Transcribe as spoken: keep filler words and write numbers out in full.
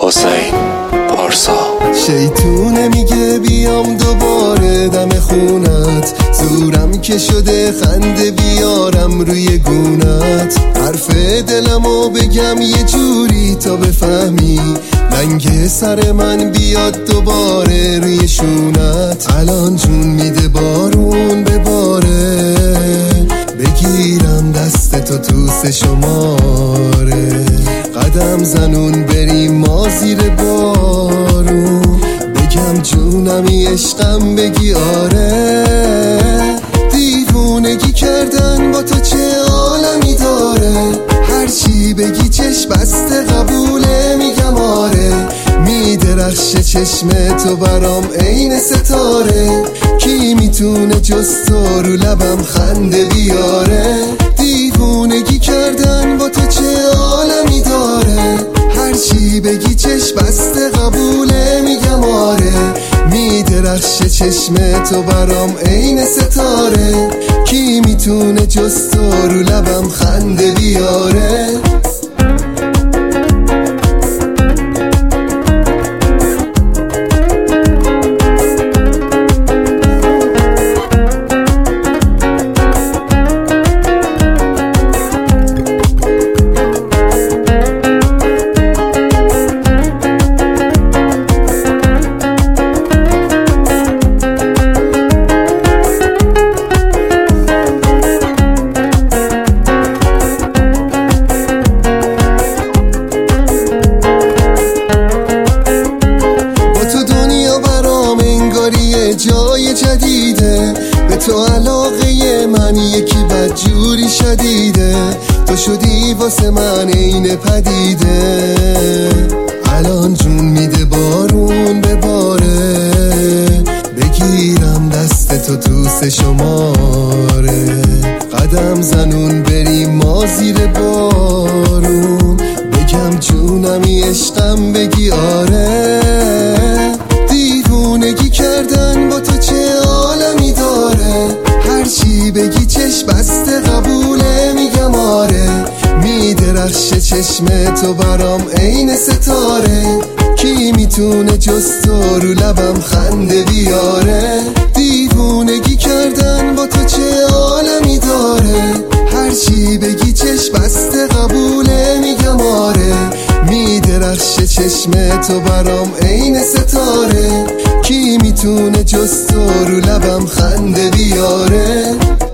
حسین پارسا. شیطونه میگه بیام دوباره دم خونت، زورم که شده خنده بیارم روی گونت. حرف دلمو بگم یه جوری تا بفهمی، لنگ سر من بیاد دوباره روی شونت. الان جون میده بارون بباره، بگیرم دست تو تو سه شماره. قدم زنون بریم ما زیر بارون، بگم جونمی عشقم بگی آره. دیوونگی کردن با تو چه عالمی داره، هرچی بگی چشم بسته قبوله میگم آره. میدرخشه چشم تو برام عین ستاره، کی میتونه جز تو رو لبم خنده بیاره. دیوونگی کردن با تو چه عالمی داره، هرچی بگی چشم بسته قبوله میگم آره. میدرخشه چشم تو برام عین ستاره، کی میتونه جز تو رو لبم خنده بیاره. جای جدیده، به تو علاقه من یکی بدجوری شدیده. تو شدی واسه من عین پدیده، الان جون میده بارون بباره. بگیرم دست تو تو سه شماره، قدم زنون بریم ما زیر بارون. بگم جونمی عشقم بگی آره. دیوونگی کردن با تو چه عالمی داره، هرچی بگی چشم بسته قبوله میگم آره. میدرخشه چشم تو برام عین ستاره، کی میتونه جز تو رو لبم خنده بیاره. دیوونگی کردن با تو چه عالمی داره، هرچی بگی چشم بسته قبوله میگم آره. میدرخشه چشم تو برام عین ستاره، کی میتونه جز تو رو لبم خنده بیاره.